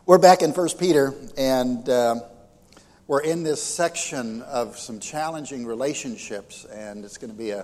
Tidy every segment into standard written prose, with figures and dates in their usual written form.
We're back in 1 Peter, and we're in this section of some challenging relationships, and it's going to be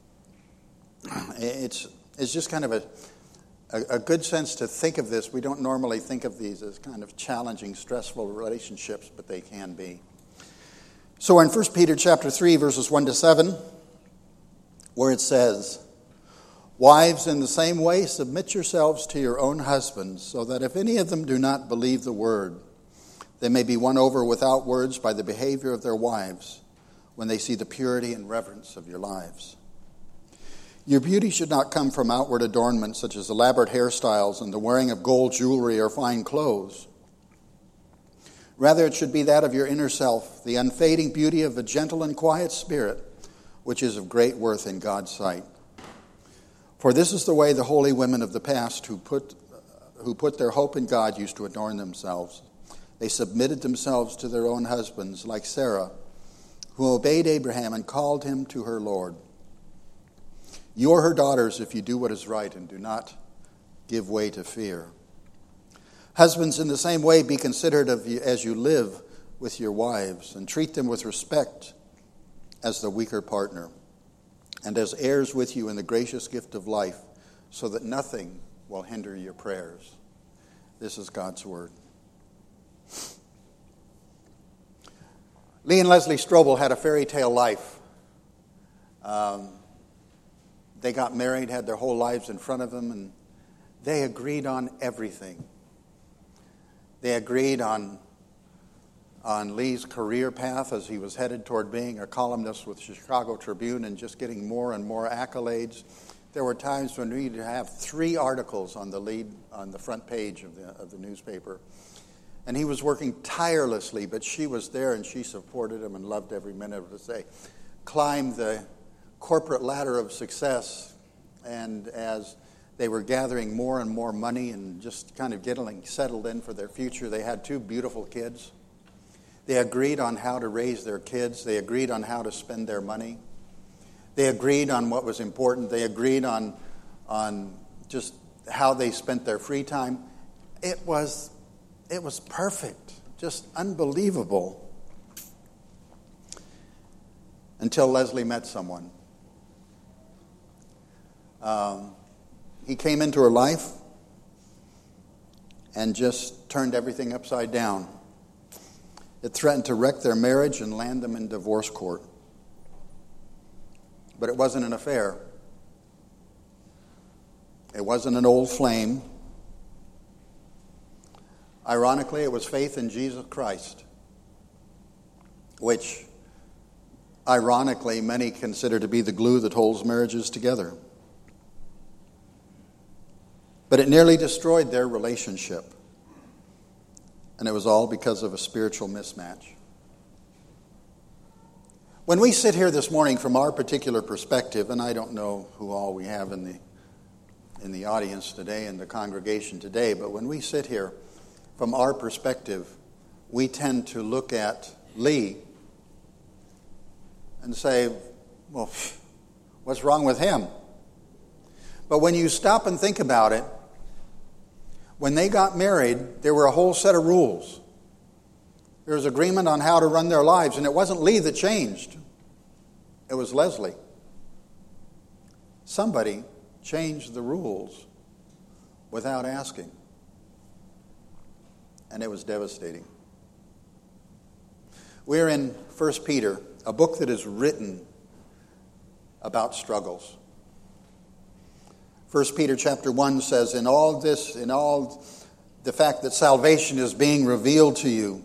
it's just kind of a good sense to think of this. We don't normally think of these as kind of challenging, stressful relationships, but they can be. So we're in 1 Peter chapter 3, verses 1 to 7, where it says, "Wives, in the same way, submit yourselves to your own husbands, so that if any of them do not believe the word, they may be won over without words by the behavior of their wives when they see the purity and reverence of your lives. Your beauty should not come from outward adornment, such as elaborate hairstyles and the wearing of gold jewelry or fine clothes. Rather, it should be that of your inner self, the unfading beauty of a gentle and quiet spirit, which is of great worth in God's sight. For this is the way the holy women of the past who put their hope in God used to adorn themselves. They submitted themselves to their own husbands, like Sarah, who obeyed Abraham and called him to her Lord. You are her daughters if you do what is right and do not give way to fear. Husbands, in the same way, be considerate of you as you live with your wives, and treat them with respect as the weaker partner, and as heirs with you in the gracious gift of life, so that nothing will hinder your prayers." This is God's word. Lee and Leslie Strobel had a fairy tale life. They got married, had their whole lives in front of them, and they agreed on everything. They agreed on Lee's career path as he was headed toward being a columnist with the Chicago Tribune and just getting more and more accolades. There were times when we'd have 3 articles on the front page of the newspaper. And he was working tirelessly, but she was there and she supported him and loved every minute of it as they climbed the corporate ladder of success. And as they were gathering more and more money and just kind of getting settled in for their future, they had 2 beautiful kids. They agreed on how to raise their kids. They agreed on how to spend their money. They agreed on what was important. They agreed on just how they spent their free time. It was perfect, just unbelievable. Until Leslie met someone. He came into her life and just turned everything upside down. It threatened to wreck their marriage and land them in divorce court. But it wasn't an affair. It wasn't an old flame. Ironically, it was faith in Jesus Christ, which, ironically, many consider to be the glue that holds marriages together. But it nearly destroyed their relationship. And it was all because of a spiritual mismatch. When we sit here this morning from our particular perspective, and I don't know who all we have in the audience today, in the congregation today, but when we sit here from our perspective, we tend to look at Lee and say, well, what's wrong with him? But when you stop and think about it, when they got married, there were a whole set of rules. There was agreement on how to run their lives, and it wasn't Lee that changed. It was Leslie. Somebody changed the rules without asking. And it was devastating. We're in 1 Peter, a book that is written about struggles. 1 Peter chapter 1 says, in all the fact that salvation is being revealed to you,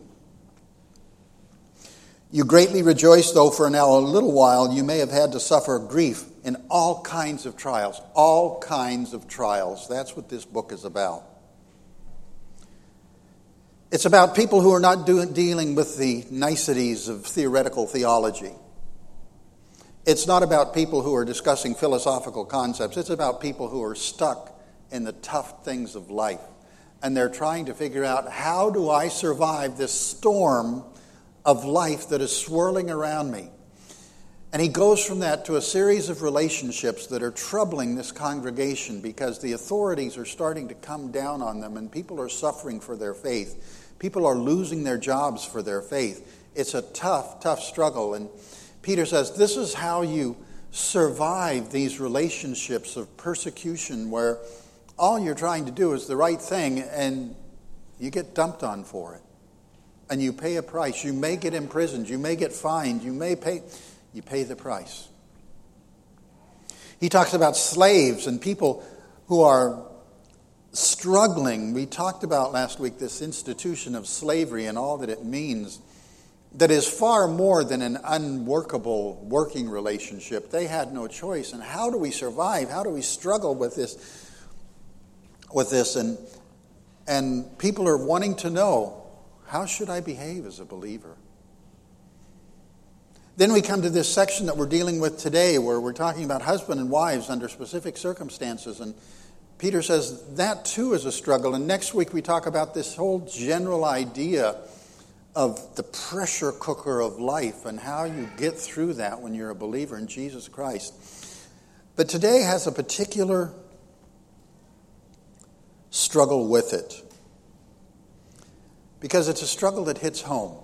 you greatly rejoice, though for now a little while you may have had to suffer grief in all kinds of trials. All kinds of trials. That's what this book is about. It's about people who are not dealing with the niceties of theoretical theology. It's not about people who are discussing philosophical concepts. It's about people who are stuck in the tough things of life. And they're trying to figure out, how do I survive this storm of life that is swirling around me? And he goes from that to a series of relationships that are troubling this congregation because the authorities are starting to come down on them and people are suffering for their faith. People are losing their jobs for their faith. It's a tough, tough struggle. And Peter says, this is how you survive these relationships of persecution where all you're trying to do is the right thing and you get dumped on for it. And you pay a price. You may get imprisoned. You may get fined. You pay the price. He talks about slaves and people who are struggling. We talked about last week this institution of slavery and all that it means. That is far more than an unworkable working relationship. They had no choice. And how do we survive? How do we struggle with this? And people are wanting to know, how should I behave as a believer? Then we come to this section that we're dealing with today where we're talking about husband and wives under specific circumstances. And Peter says that too is a struggle. And next week we talk about this whole general idea of the pressure cooker of life and how you get through that when you're a believer in Jesus Christ. But today has a particular struggle with it because it's a struggle that hits home.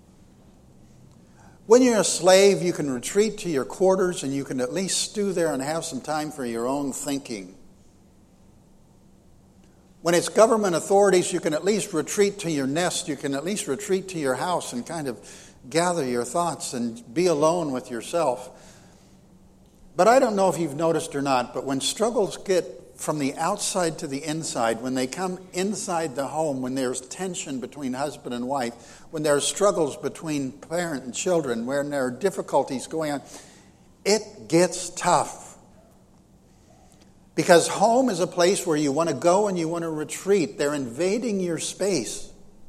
When you're a slave, you can retreat to your quarters and you can at least stew there and have some time for your own thinking. When it's government authorities, you can at least retreat to your nest. You can at least retreat to your house and kind of gather your thoughts and be alone with yourself. But I don't know if you've noticed or not, but when struggles get from the outside to the inside, when they come inside the home, when there's tension between husband and wife, when there are struggles between parent and children, when there are difficulties going on, it gets tough. Because home is a place where you want to go and you want to retreat. They're invading your space.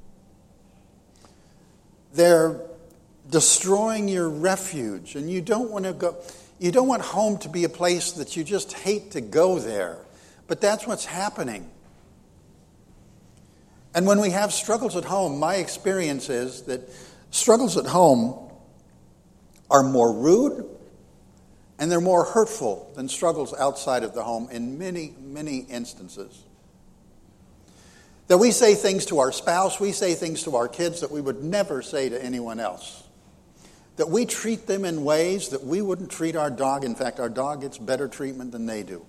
They're destroying your refuge. And you don't want to go. You don't want home to be a place that you just hate to go there. But that's what's happening. And when we have struggles at home, my experience is that struggles at home are more rude and they're more hurtful than struggles outside of the home in many, many instances. That we say things to our spouse, we say things to our kids that we would never say to anyone else. That we treat them in ways that we wouldn't treat our dog. In fact, our dog gets better treatment than they do.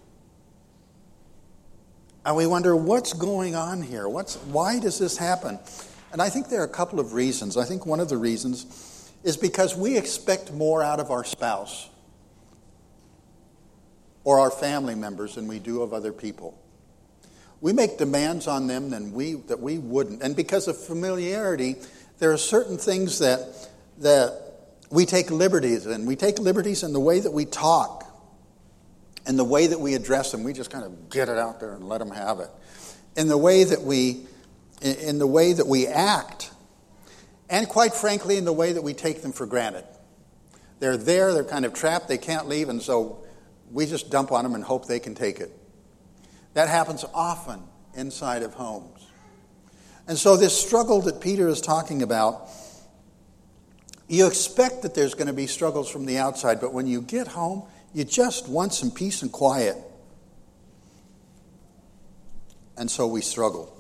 And we wonder, what's going on here? Why does this happen? And I think there are a couple of reasons. I think one of the reasons is because we expect more out of our spouse or our family members than we do of other people. We make demands on them that we wouldn't. And because of familiarity, there are certain things that we take liberties in. We take liberties in the way that we talk and the way that we address them. We just kind of get it out there and let them have it. In the way that we act, and quite frankly, in the way that we take them for granted. They're there, they're kind of trapped, they can't leave, and so we just dump on them and hope they can take it. That happens often inside of homes. And so this struggle that Peter is talking about, you expect that there's going to be struggles from the outside, but when you get home, you just want some peace and quiet. And so we struggle.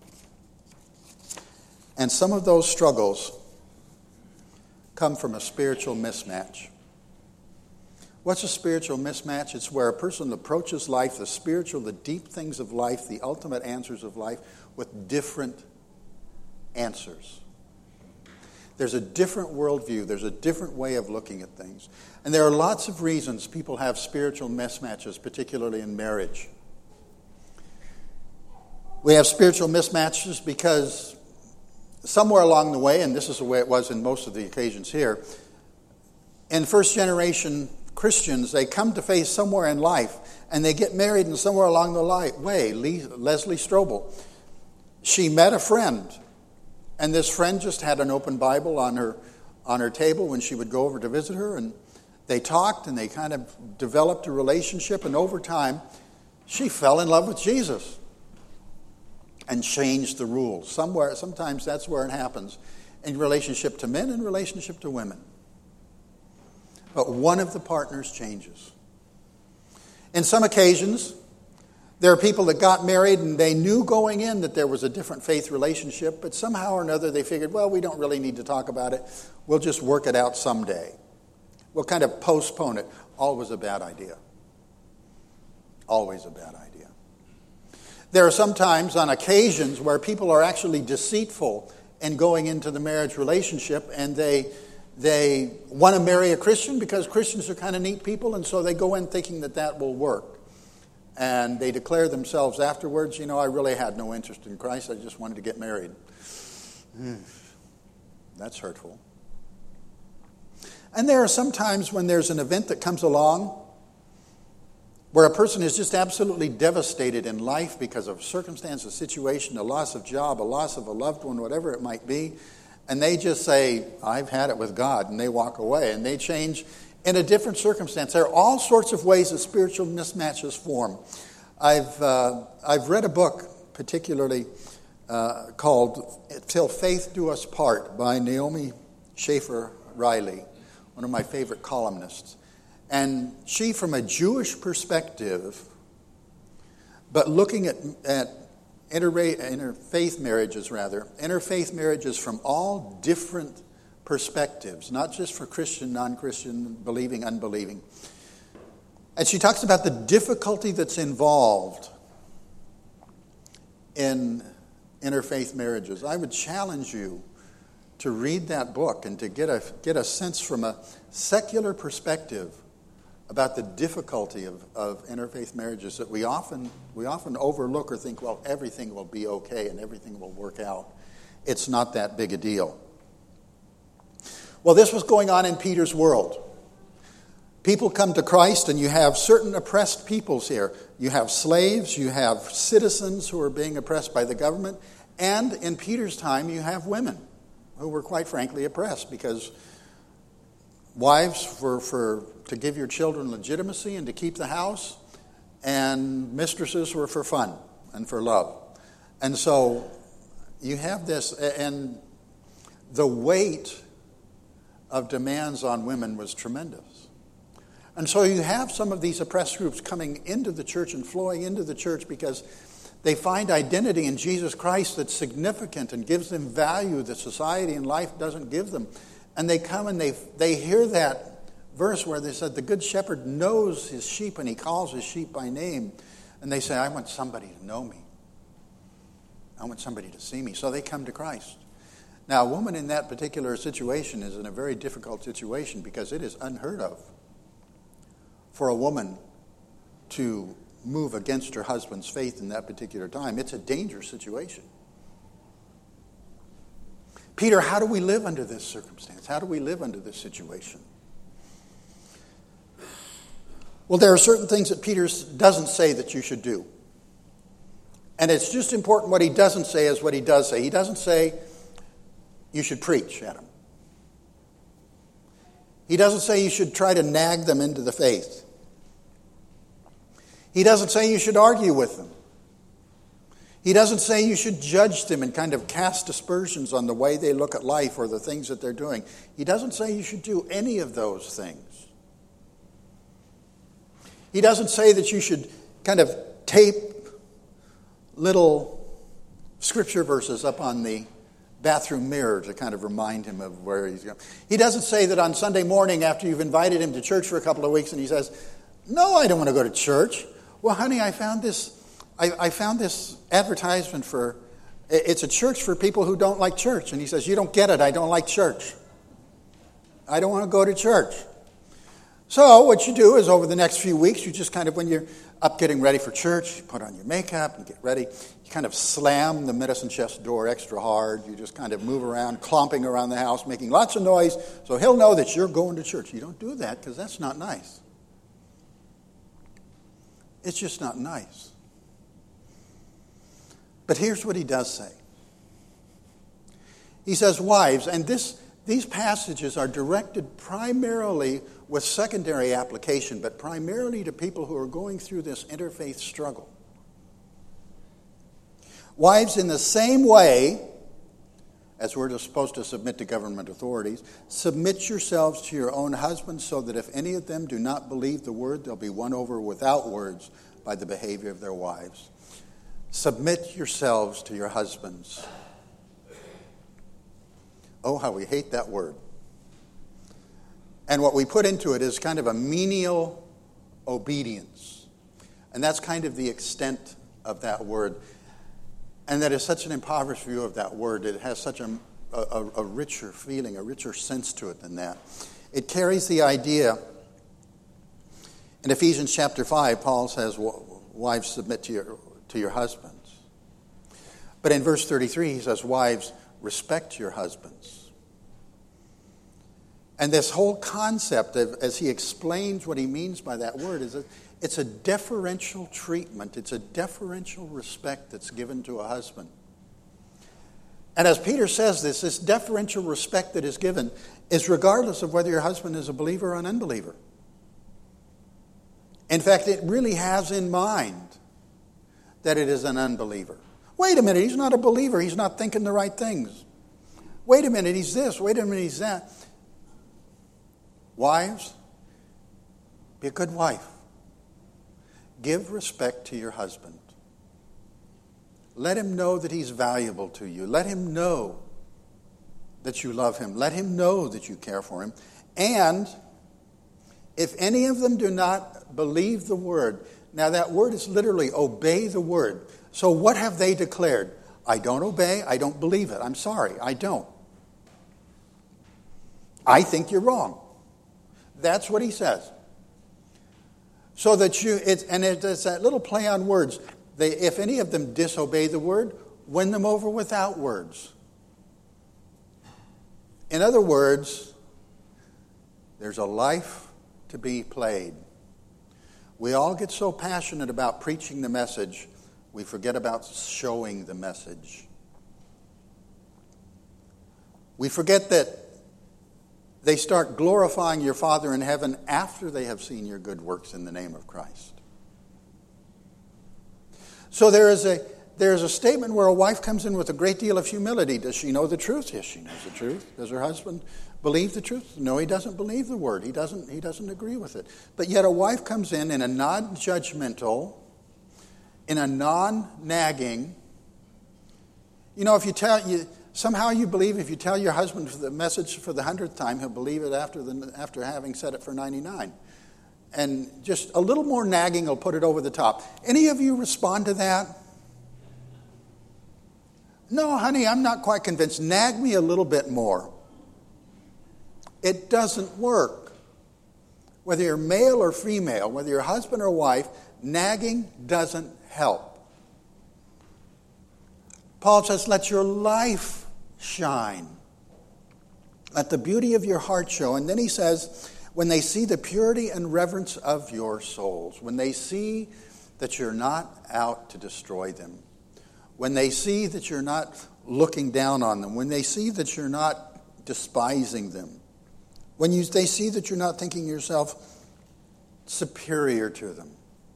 And some of those struggles come from a spiritual mismatch. What's a spiritual mismatch? It's where a person approaches life, the deep things of life, the ultimate answers of life, with different answers. There's a different worldview. There's a different way of looking at things. And there are lots of reasons people have spiritual mismatches, particularly in marriage. We have spiritual mismatches because somewhere along the way, and this is the way it was in most of the occasions here, in first generation Christians, they come to faith somewhere in life, and they get married, and somewhere along the way, Leslie Strobel, she met a friend, and this friend just had an open Bible on her table when she would go over to visit her, and they talked, and they kind of developed a relationship, and over time, she fell in love with Jesus and changed the rules. Sometimes that's where it happens, in relationship to men and relationship to women. but one of the partners changes. In some occasions, there are people that got married and they knew going in that there was a different faith relationship, but somehow or another they figured, well, we don't really need to talk about it. We'll just work it out someday. We'll kind of postpone it. Always a bad idea. Always a bad idea. There are sometimes on occasions where people are actually deceitful in going into the marriage relationship, and they want to marry a Christian because Christians are kind of neat people, and so they go in thinking that that will work. And they declare themselves afterwards, I really had no interest in Christ, I just wanted to get married. That's hurtful. And there are some times when there's an event that comes along where a person is just absolutely devastated in life because of circumstance, a situation, a loss of job, a loss of a loved one, whatever it might be, and they just say, I've had it with God, and they walk away, and they change in a different circumstance. There are all sorts of ways that spiritual mismatches form. I've read a book particularly called Till Faith Do Us Part by Naomi Schaefer Riley, one of my favorite columnists. And she, from a Jewish perspective, but looking at interfaith marriages from all different perspectives, not just for Christian, non-Christian, believing, unbelieving. And she talks about the difficulty that's involved in interfaith marriages. I would challenge you to read that book and to get a sense from a secular perspective about the difficulty of interfaith marriages that we often overlook or think, well, everything will be okay and everything will work out. It's not that big a deal. Well, this was going on in Peter's world. People come to Christ, and you have certain oppressed peoples here. You have slaves, you have citizens who are being oppressed by the government, and in Peter's time, you have women who were quite frankly oppressed because wives were to give your children legitimacy and to keep the house, and mistresses were for fun and for love. And so you have this, and the weight of demands on women was tremendous. And so you have some of these oppressed groups coming into the church and flowing into the church because they find identity in Jesus Christ that's significant and gives them value that society and life doesn't give them. And they come and they hear that verse where they said, the good shepherd knows his sheep and he calls his sheep by name. And they say, I want somebody to know me. I want somebody to see me. So they come to Christ. Now, a woman in that particular situation is in a very difficult situation because it is unheard of for a woman to move against her husband's faith in that particular time. It's a dangerous situation. Peter, how do we live under this circumstance? How do we live under this situation? Well, there are certain things that Peter doesn't say that you should do. And it's just important what he doesn't say is what he does say. He doesn't say you should preach at them. He doesn't say you should try to nag them into the faith. He doesn't say you should argue with them. He doesn't say you should judge them and kind of cast aspersions on the way they look at life or the things that they're doing. He doesn't say you should do any of those things. He doesn't say that you should kind of tape little scripture verses up on the bathroom mirror to kind of remind him of where he's going. He doesn't say that on Sunday morning after you've invited him to church for a couple of weeks and he says, no, I don't want to go to church. Well, honey, I found this advertisement for, it's a church for people who don't like church. And he says, you don't get it, I don't like church. I don't want to go to church. So what you do is over the next few weeks, you just kind of, when you're up getting ready for church, you put on your makeup and get ready. You kind of slam the medicine chest door extra hard. You just kind of move around, clomping around the house, making lots of noise, so he'll know that you're going to church. You don't do that because that's not nice. It's just not nice. But here's what he does say. He says, wives, and these passages are directed primarily with secondary application, but primarily to people who are going through this interfaith struggle. Wives, in the same way as we're supposed to submit to government authorities. Submit yourselves to your own husbands, so that if any of them do not believe the word, they'll be won over without words by the behavior of their wives. Submit yourselves to your husbands. Oh, how we hate that word. And what we put into it is kind of a menial obedience. And that's kind of the extent of that word. And that is such an impoverished view of that word. It has such a richer feeling, a richer sense to it than that. It carries the idea. In Ephesians chapter 5, Paul says, wives, submit to your husbands. But in verse 33, he says, wives, respect your husbands. And this whole concept, as he explains what he means by that word, is that it's a deferential treatment. It's a deferential respect that's given to a husband. And as Peter says this deferential respect that is given is regardless of whether your husband is a believer or an unbeliever. In fact, it really has in mind that it is an unbeliever. Wait a minute, he's not a believer. He's not thinking the right things. Wait a minute, he's this. Wait a minute, he's that. Wives, be a good wife. Give respect to your husband. Let him know that he's valuable to you. Let him know that you love him. Let him know that you care for him. And if any of them do not believe the word, now that word is literally obey the word. So what have they declared? I don't obey, I don't believe it. I'm sorry, I don't. I think you're wrong. That's what he says. So that it's that little play on words. If any of them disobey the word, win them over without words. In other words, there's a life to be played. We all get so passionate about preaching the message, we forget about showing the message. We forget that they start glorifying your Father in heaven after they have seen your good works in the name of Christ. So there is a statement where a wife comes in with a great deal of humility. Does she know the truth? Yes, she knows the truth. Does her husband believe the truth? No, he doesn't believe the word. He doesn't agree with it. But yet a wife comes in a non-judgmental, in a non-nagging. You know, somehow you believe if you tell your husband the message for the 100th time, he'll believe it after having said it for 99. And just a little more nagging will put it over the top. Any of you respond to that? No, honey, I'm not quite convinced. Nag me a little bit more. It doesn't work. Whether you're male or female, whether you're husband or wife, nagging doesn't help. Paul says, let your life shine. Let the beauty of your heart show. And then he says, when they see the purity and reverence of your souls, when they see that you're not out to destroy them, when they see that you're not looking down on them, when they see that you're not despising them, when they see that you're not thinking yourself superior to them,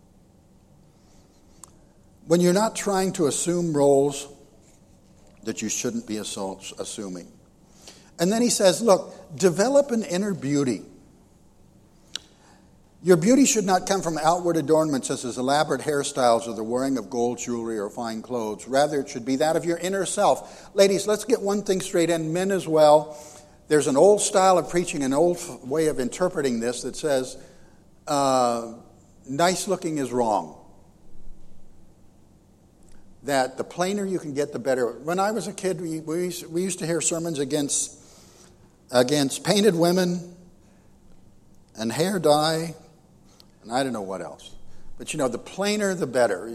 when you're not trying to assume roles that you shouldn't be assuming. And then he says, look, develop an inner beauty. Your beauty should not come from outward adornments such as elaborate hairstyles or the wearing of gold jewelry or fine clothes. Rather, it should be that of your inner self. Ladies, let's get one thing straight, and men as well. There's an old style of preaching, an old way of interpreting this that says, nice looking is wrong. That the plainer you can get, the better. When I was a kid, we used to hear sermons against painted women and hair dye, and I don't know what else. But, the plainer, the better.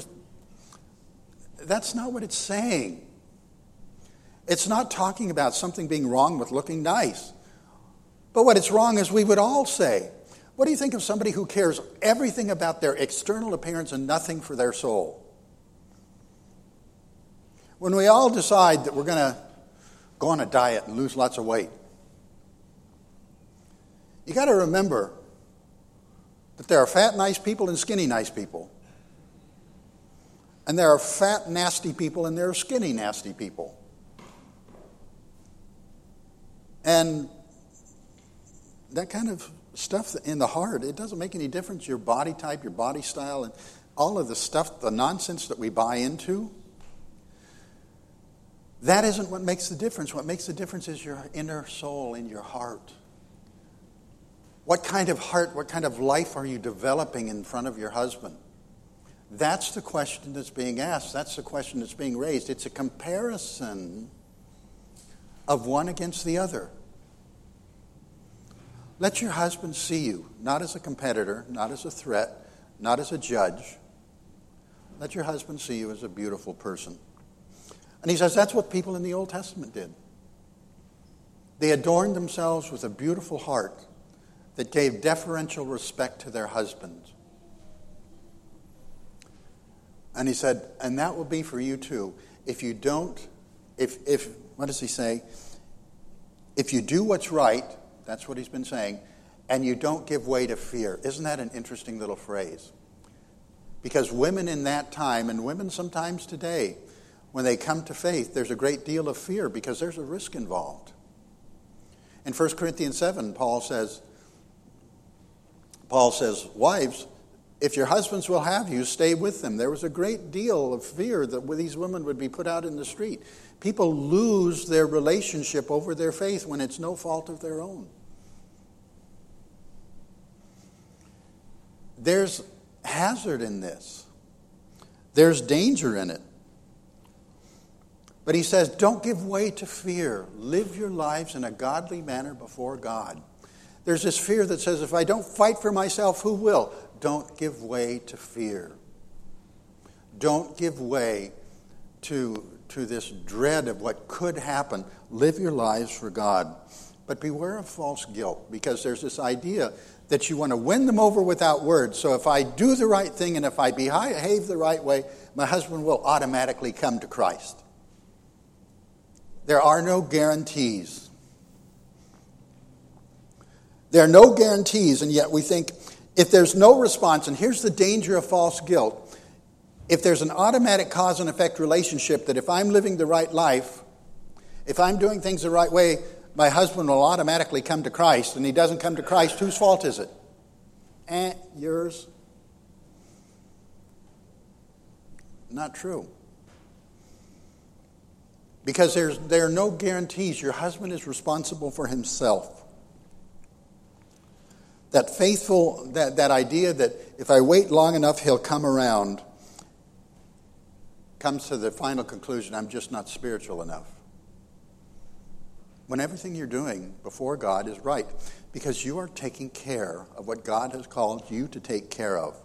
That's not what it's saying. It's not talking about something being wrong with looking nice. But what it's wrong is we would all say, what do you think of somebody who cares everything about their external appearance and nothing for their soul? When we all decide that we're going to go on a diet and lose lots of weight, you got to remember that there are fat, nice people and skinny, nice people. And there are fat, nasty people and there are skinny, nasty people. And that kind of stuff in the heart, it doesn't make any difference, your body type, your body style, and all of the stuff, the nonsense that we buy into. That isn't what makes the difference. What makes the difference is your inner soul in your heart. What kind of heart, what kind of life are you developing in front of your husband? That's the question that's being asked. That's the question that's being raised. It's a comparison of one against the other. Let your husband see you, not as a competitor, not as a threat, not as a judge. Let your husband see you as a beautiful person. And he says that's what people in the Old Testament did. They adorned themselves with a beautiful heart that gave deferential respect to their husbands. And he said, and that will be for you too. If you don't, what does he say? If you do what's right, that's what he's been saying, and you don't give way to fear. Isn't that an interesting little phrase? Because women in that time, and women sometimes today, when they come to faith, there's a great deal of fear because there's a risk involved. In 1 Corinthians 7, Paul says, wives, if your husbands will have you, stay with them. There was a great deal of fear that these women would be put out in the street. People lose their relationship over their faith when it's no fault of their own. There's hazard in this. There's danger in it. But he says, don't give way to fear. Live your lives in a godly manner before God. There's this fear that says, if I don't fight for myself, who will? Don't give way to fear. Don't give way to this dread of what could happen. Live your lives for God. But beware of false guilt, because there's this idea that you want to win them over without words. So if I do the right thing and if I behave the right way, my husband will automatically come to Christ. There are no guarantees. There are no guarantees, and yet we think if there's no response, and here's the danger of false guilt, if there's an automatic cause and effect relationship that if I'm living the right life, if I'm doing things the right way, my husband will automatically come to Christ, and he doesn't come to Christ, whose fault is it? Yours? Not true. Because there are no guarantees. Your husband is responsible for himself. That idea that if I wait long enough, he'll come around, comes to the final conclusion, I'm just not spiritual enough. When everything you're doing before God is right, because you are taking care of what God has called you to take care of.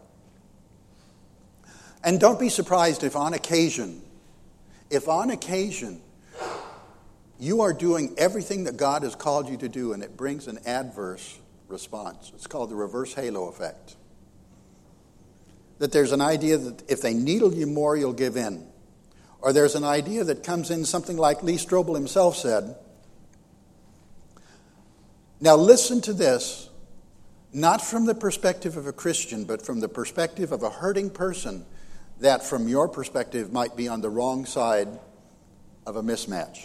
And don't be surprised if on occasion, you are doing everything that God has called you to do and it brings an adverse response. It's called the reverse halo effect. That there's an idea that if they needle you more, you'll give in. Or there's an idea that comes in something like Lee Strobel himself said. Now listen to this, not from the perspective of a Christian, but from the perspective of a hurting person that from your perspective might be on the wrong side of a mismatch.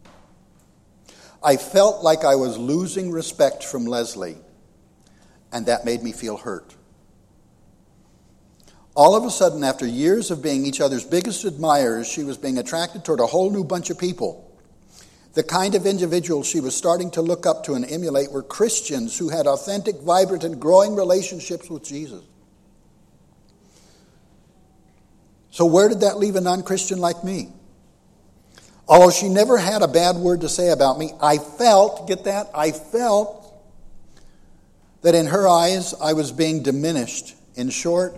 I felt like I was losing respect from Leslie, and that made me feel hurt. All of a sudden, after years of being each other's biggest admirers, she was being attracted toward a whole new bunch of people. The kind of individuals she was starting to look up to and emulate were Christians who had authentic, vibrant, and growing relationships with Jesus. So where did that leave a non-Christian like me? Although she never had a bad word to say about me, I felt that in her eyes I was being diminished. In short,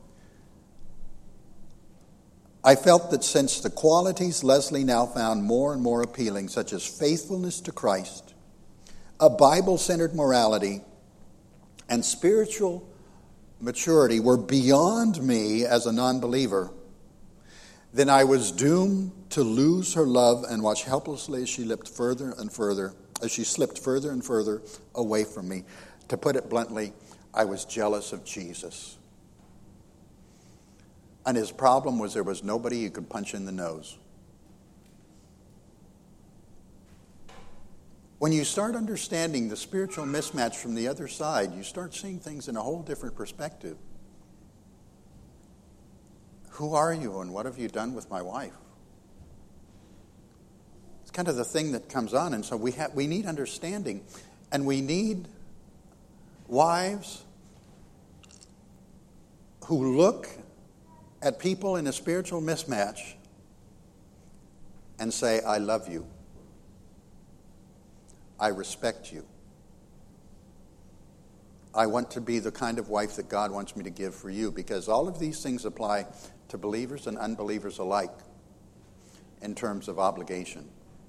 I felt that since the qualities Leslie now found more and more appealing, such as faithfulness to Christ, a Bible-centered morality, and spiritual maturity were beyond me as a non-believer, then I was doomed to lose her love and watch helplessly as she slipped further and further away from me. To put it bluntly, I was jealous of Jesus. And his problem was there was nobody you could punch in the nose. When you start understanding the spiritual mismatch from the other side, you start seeing things in a whole different perspective. Who are you and what have you done with my wife? It's kind of the thing that comes on. And so we need understanding. And we need wives who look at people in a spiritual mismatch and say, I love you. I respect you. I want to be the kind of wife that God wants me to give for you, because all of these things apply to believers and unbelievers alike in terms of obligation.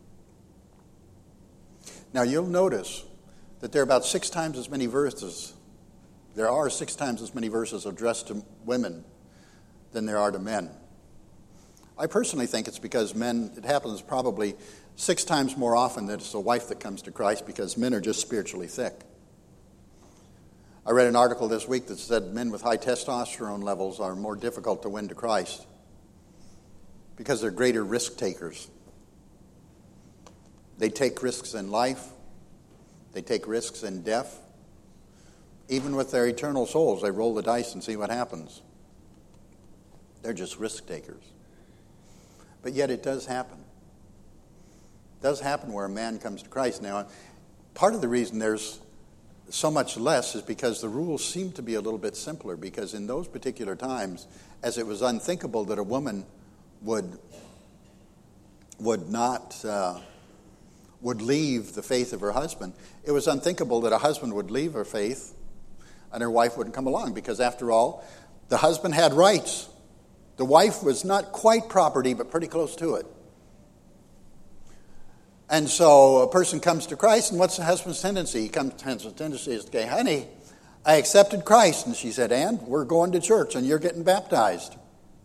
Now you'll notice that there are about 6 times as many verses. There are 6 times as many verses addressed to women than there are to men. I personally think it's because it happens probably 6 times more often that it's a wife that comes to Christ, because men are just spiritually thick. I read an article this week that said men with high testosterone levels are more difficult to win to Christ because they're greater risk takers. They take risks in life. They take risks in death. Even with their eternal souls, they roll the dice and see what happens. They're just risk takers. But yet it does happen. It does happen where a man comes to Christ. Now, part of the reason there's so much less is because the rules seem to be a little bit simpler, because in those particular times, as it was unthinkable that a woman would leave the faith of her husband, it was unthinkable that a husband would leave her faith and her wife wouldn't come along, because after all, the husband had rights. The wife was not quite property, but pretty close to it. And so a person comes to Christ, and what's the husband's tendency? His tendency is to say, honey, I accepted Christ. And she said, and we're going to church, and you're getting baptized.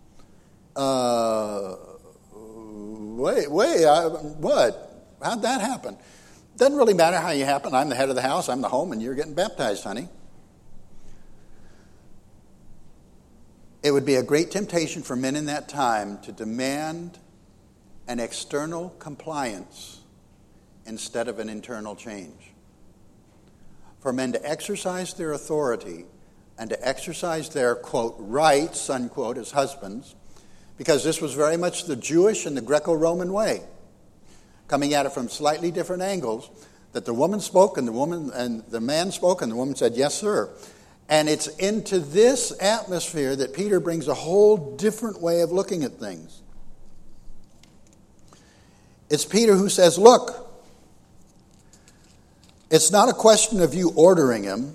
What? How'd that happen? Doesn't really matter how you happen. I'm the head of the house, I'm the home, and you're getting baptized, honey. It would be a great temptation for men in that time to demand an external compliance instead of an internal change. For men to exercise their authority and to exercise their, quote, rights, unquote, as husbands, because this was very much the Jewish and the Greco-Roman way, coming at it from slightly different angles, that the woman spoke and the man spoke and the woman said, yes, sir. And it's into this atmosphere that Peter brings a whole different way of looking at things. It's Peter who says, look, it's not a question of you ordering him.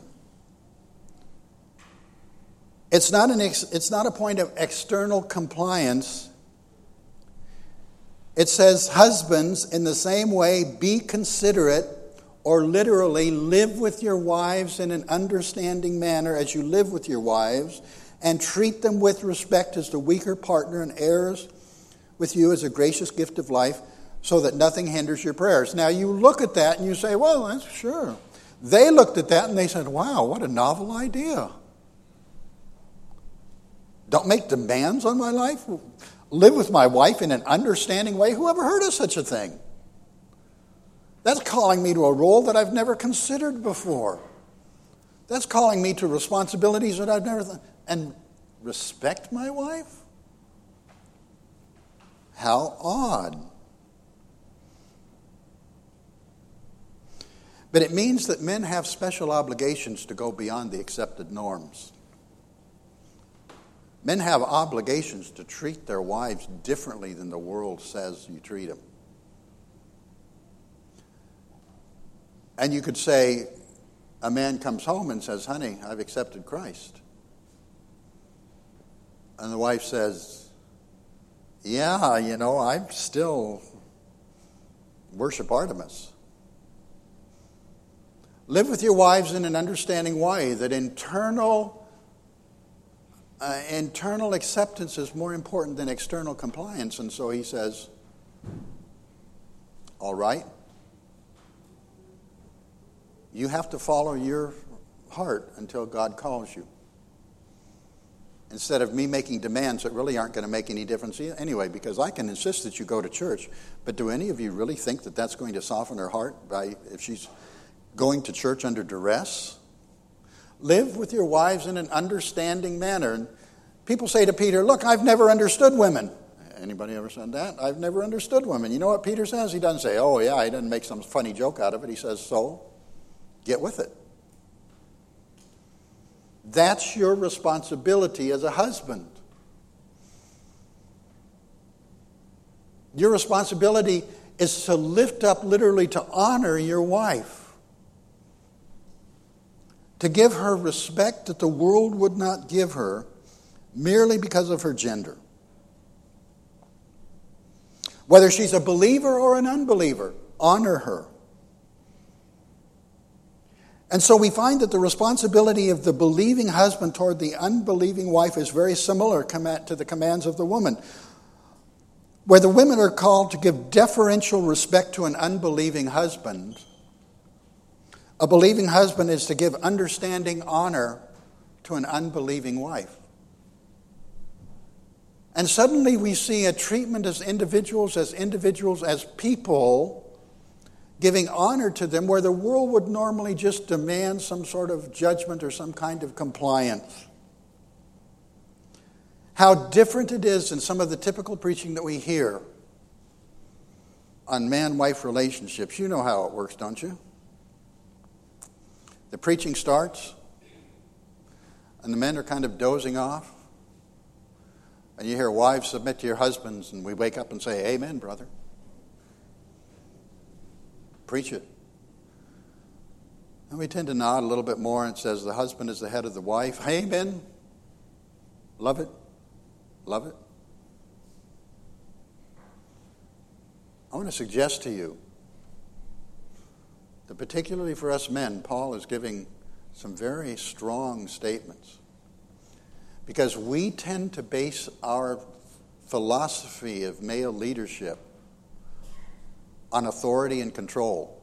It's not a point of external compliance. It says, husbands, in the same way, be considerate, or literally, live with your wives in an understanding manner as you live with your wives, and treat them with respect as the weaker partner and heirs with you as a gracious gift of life, so that nothing hinders your prayers. Now, you look at that and you say, well, that's sure. They looked at that and they said, wow, what a novel idea. Don't make demands on my life? Live with my wife in an understanding way? Who ever heard of such a thing? That's calling me to a role that I've never considered before. That's calling me to responsibilities that I've never and respect my wife? How odd. But it means that men have special obligations to go beyond the accepted norms. Men have obligations to treat their wives differently than the world says you treat them. And you could say, a man comes home and says, honey, I've accepted Christ. And the wife says, yeah, I still worship Artemis. Live with your wives in an understanding way that internal acceptance is more important than external compliance. And so he says, all right, you have to follow your heart until God calls you. instead of me making demands that really aren't going to make any difference anyway, because I can insist that you go to church, but do any of you really think that that's going to soften her heart if she's going to church under duress? Live with your wives in an understanding manner. And people say to Peter, look, I've never understood women. Anybody ever said that? I've never understood women. You know what Peter says? He doesn't say, oh yeah, he doesn't make some funny joke out of it. He says, so, get with it. That's your responsibility as a husband. Your responsibility is to lift up, literally to honor your wife. To give her respect that the world would not give her merely because of her gender. Whether she's a believer or an unbeliever, honor her. And so we find that the responsibility of the believing husband toward the unbelieving wife is very similar to the commands of the woman. Where the women are called to give deferential respect to an unbelieving husband, a believing husband is to give understanding honor to an unbelieving wife. And suddenly we see a treatment as individuals, as people, giving honor to them where the world would normally just demand some sort of judgment or some kind of compliance. How different it is in some of the typical preaching that we hear on man-wife relationships. You know how it works, don't you? The preaching starts, and the men are kind of dozing off, and you hear, wives, submit to your husbands, and we wake up and say, amen, brother. Preach it. And we tend to nod a little bit more, and it says, the husband is the head of the wife. Amen. Love it. Love it. I want to suggest to you that particularly for us men, Paul is giving some very strong statements. Because we tend to base our philosophy of male leadership on authority and control.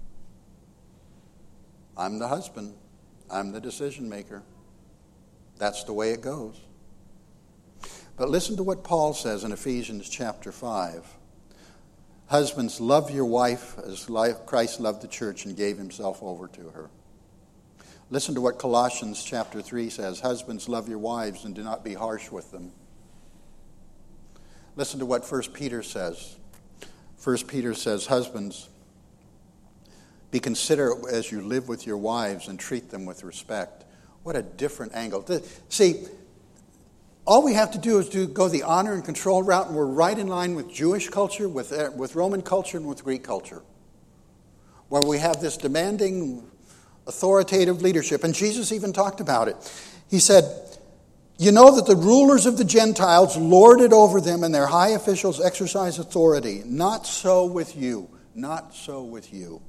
I'm the husband. I'm the decision maker. That's the way it goes. But listen to what Paul says in Ephesians chapter 5. Husbands, love your wife as Christ loved the church and gave himself over to her. Listen to what Colossians chapter 3 says. Husbands, love your wives and do not be harsh with them. Listen to what 1 Peter says. 1 Peter says, husbands, be considerate as you live with your wives and treat them with respect. What a different angle. See, all we have to do is go the honor and control route, and we're right in line with Jewish culture, with Roman culture, and with Greek culture, where we have this demanding, authoritative leadership. And Jesus even talked about it. He said, you know that the rulers of the Gentiles lord it over them, and their high officials exercise authority. Not so with you. Not so with you.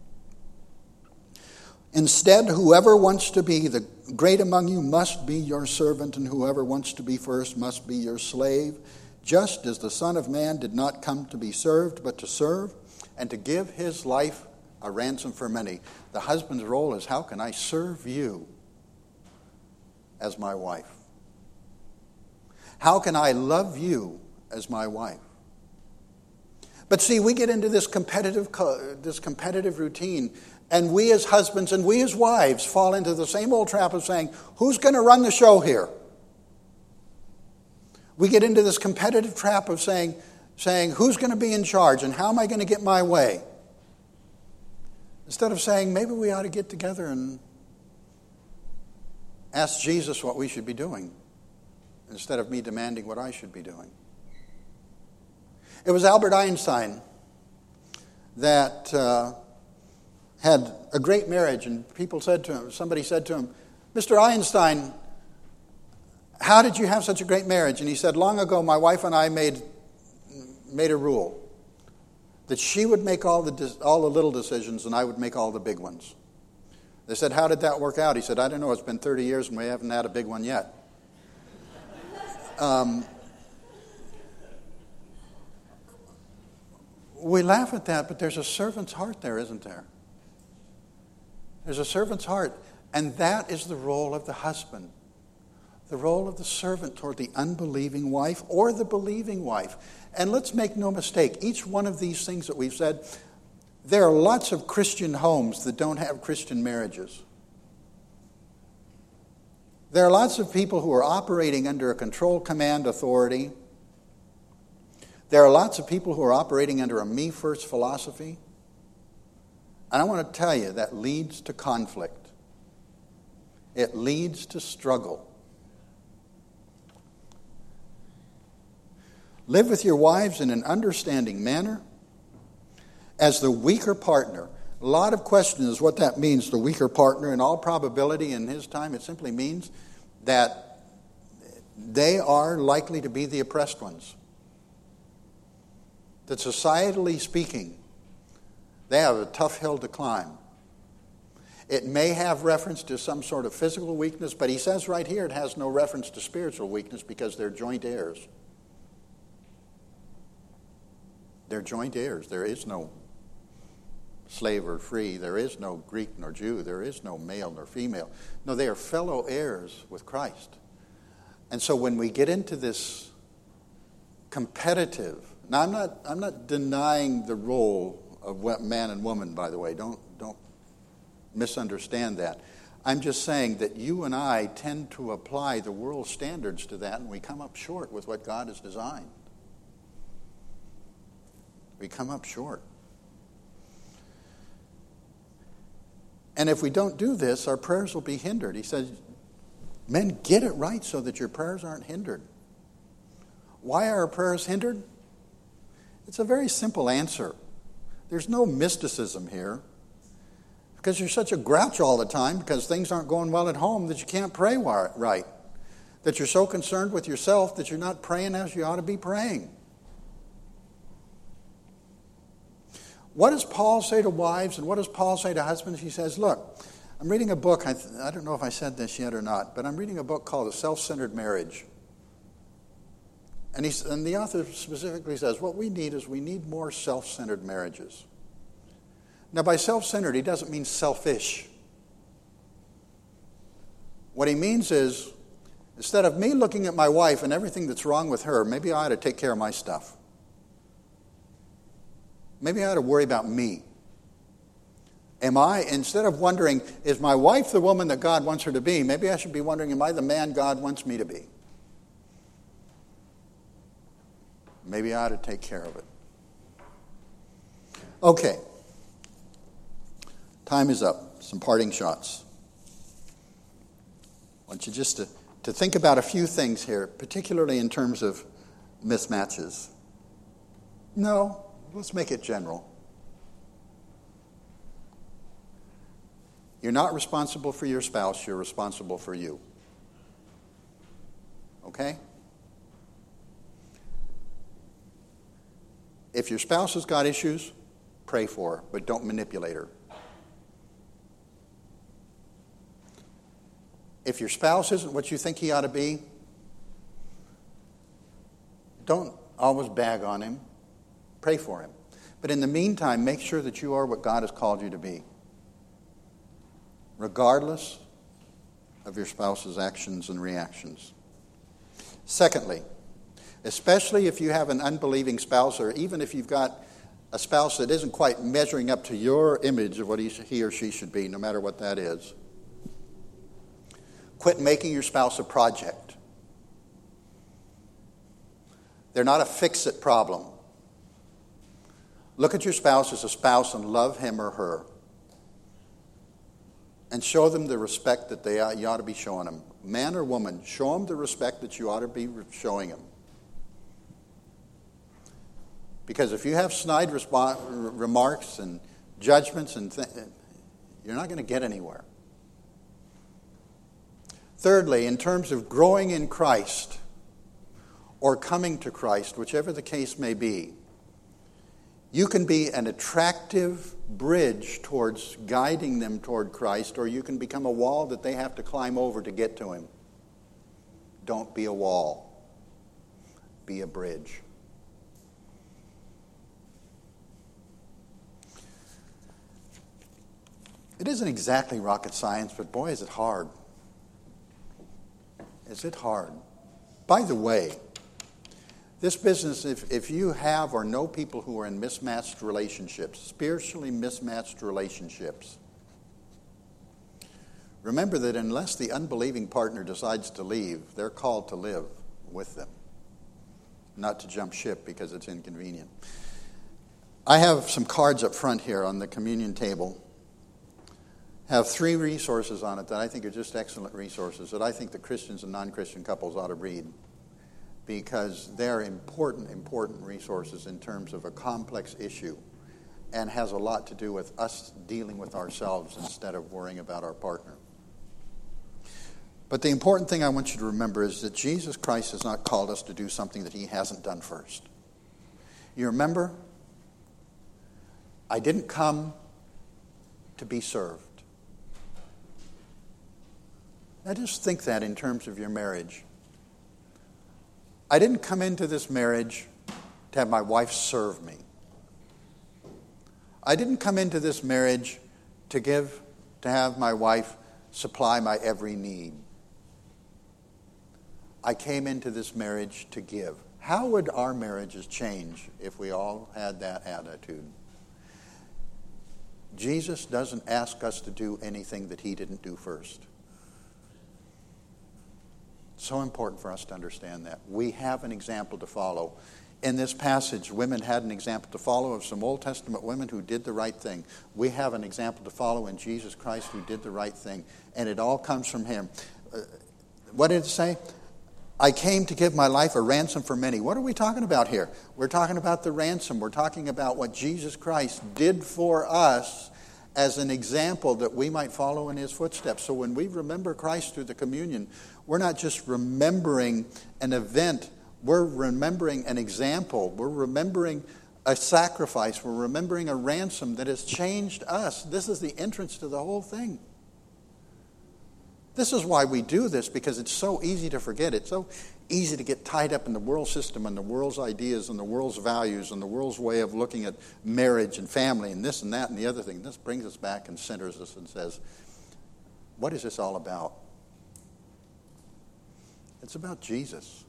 Instead, whoever wants to be the great among you must be your servant, and whoever wants to be first must be your slave, just as the Son of Man did not come to be served, but to serve, and to give his life a ransom for many. The husband's role is, how can I serve you as my wife? How can I love you as my wife? But see, we get into this competitive routine, and we as husbands and we as wives fall into the same old trap of saying, who's going to run the show here? We get into this competitive trap of saying, who's going to be in charge and how am I going to get my way? Instead of saying, maybe we ought to get together and ask Jesus what we should be doing, instead of me demanding what I should be doing. It was Albert Einstein that had a great marriage, and somebody said to him, Mr. Einstein, how did you have such a great marriage? And he said, long ago, my wife and I made a rule that she would make all the little decisions and I would make all the big ones. They said, how did that work out? He said, I don't know, it's been 30 years and we haven't had a big one yet. We laugh at that, but there's a servant's heart there, isn't there? There's a servant's heart, and that is the role of the husband. the role of the servant toward the unbelieving wife or the believing wife. And let's make no mistake, each one of these things that we've said, there are lots of Christian homes that don't have Christian marriages. There are lots of people who are operating under a control command authority. There are lots of people who are operating under a me-first philosophy. And I want to tell you, that leads to conflict. It leads to struggle. Live with your wives in an understanding manner as the weaker partner. A lot of questions what that means, the weaker partner. In all probability, in his time, it simply means that they are likely to be the oppressed ones. That societally speaking, they have a tough hill to climb. It may have reference to some sort of physical weakness, but he says right here it has no reference to spiritual weakness because they're joint heirs. They're joint heirs. There is no slave or free. There is no Greek nor Jew. There is no male nor female. No, they are fellow heirs with Christ. And so when we get into this competitive, now I'm not denying the role of man and woman, by the way. Don't misunderstand that. I'm just saying that you and I tend to apply the world standards to that, and we come up short with what God has designed. We come up short. And if we don't do this, our prayers will be hindered. He says, men, get it right so that your prayers aren't hindered. Why are our prayers hindered? It's a very simple answer. There's no mysticism here. Because you're such a grouch all the time because things aren't going well at home that you can't pray right. That you're so concerned with yourself that you're not praying as you ought to be praying. What does Paul say to wives and what does Paul say to husbands? He says, look, I'm reading a book, I don't know if I said this yet or not, but I'm reading a book called A Self-Centered Marriage. And the author specifically says, what we need is we need more self-centered marriages. Now, by self-centered, he doesn't mean selfish. What he means is, instead of me looking at my wife and everything that's wrong with her, maybe I ought to take care of my stuff. Maybe I ought to worry about me. Instead of wondering, is my wife the woman that God wants her to be, maybe I should be wondering, am I the man God wants me to be? Maybe I ought to take care of it. Okay. Time is up. Some parting shots. I want you just to think about a few things here, particularly in terms of mismatches. No, let's make it general. You're not responsible for your spouse, you're responsible for you. Okay? If your spouse has got issues, pray for her, but don't manipulate her. If your spouse isn't what you think he ought to be, don't always bag on him. Pray for him. But in the meantime, make sure that you are what God has called you to be, regardless of your spouse's actions and reactions. Secondly, especially if you have an unbelieving spouse, or even if you've got a spouse that isn't quite measuring up to your image of what he or she should be, no matter what that is, quit making your spouse a project. They're not a fix-it problem. Look at your spouse as a spouse and love him or her. And show them the respect that you ought to be showing them. Man or woman, show them the respect that you ought to be showing them. Because if you have snide remarks and judgments, you're not going to get anywhere. Thirdly, in terms of growing in Christ or coming to Christ, whichever the case may be, you can be an attractive bridge towards guiding them toward Christ, or you can become a wall that they have to climb over to get to him. Don't be a wall. Be a bridge. It isn't exactly rocket science, but boy, is it hard. Is it hard? By the way, this business, if you have or know people who are in mismatched relationships, spiritually mismatched relationships, remember that unless the unbelieving partner decides to leave, they're called to live with them, not to jump ship because it's inconvenient. I have some cards up front here on the communion table. Have 3 resources on it that I think are just excellent resources that I think the Christians and non-Christian couples ought to read, because they're important resources in terms of a complex issue and has a lot to do with us dealing with ourselves instead of worrying about our partner. But the important thing I want you to remember is that Jesus Christ has not called us to do something that he hasn't done first. You remember? I didn't come to be served. Now just think that in terms of your marriage. I didn't come into this marriage to have my wife serve me. I didn't come into this marriage to have my wife supply my every need. I came into this marriage to give. How would our marriages change if we all had that attitude? Jesus doesn't ask us to do anything that he didn't do first. So important for us to understand that. We have an example to follow. In this passage, women had an example to follow of some Old Testament women who did the right thing. We have an example to follow in Jesus Christ who did the right thing. And it all comes from him. What did it say? I came to give my life a ransom for many. What are we talking about here? We're talking about the ransom. We're talking about what Jesus Christ did for us as an example that we might follow in his footsteps. So when we remember Christ through the communion, we're not just remembering an event, we're remembering an example. We're remembering a sacrifice. We're remembering a ransom that has changed us. This is the entrance to the whole thing. This is why we do this, because it's so easy to forget. It's so easy to get tied up in the world system and the world's ideas and the world's values and the world's way of looking at marriage and family and this and that and the other thing. This brings us back and centers us and says, what is this all about? It's about Jesus.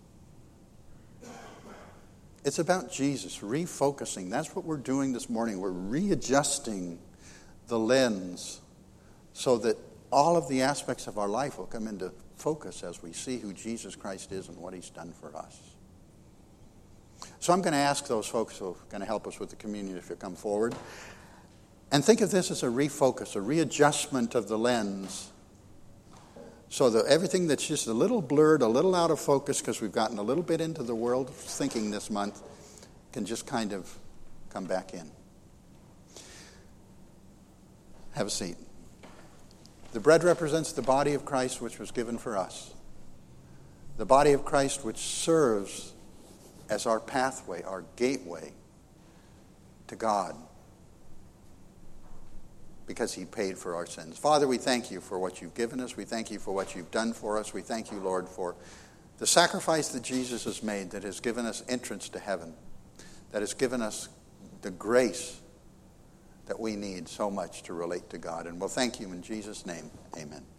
It's about Jesus, refocusing. That's what we're doing this morning. We're readjusting the lens so that all of the aspects of our life will come into focus as we see who Jesus Christ is and what he's done for us. So I'm going to ask those folks who are going to help us with the communion if you'll come forward. And think of this as a refocus, a readjustment of the lens, so that everything that's just a little blurred, a little out of focus, because we've gotten a little bit into the world thinking this month, can just kind of come back in. Have a seat. The bread represents the body of Christ which was given for us. The body of Christ which serves as our pathway, our gateway to God, because he paid for our sins. Father, we thank you for what you've given us. We thank you for what you've done for us. We thank you, Lord, for the sacrifice that Jesus has made that has given us entrance to heaven, that has given us the grace that we need so much to relate to God. And we'll thank you in Jesus' name. Amen.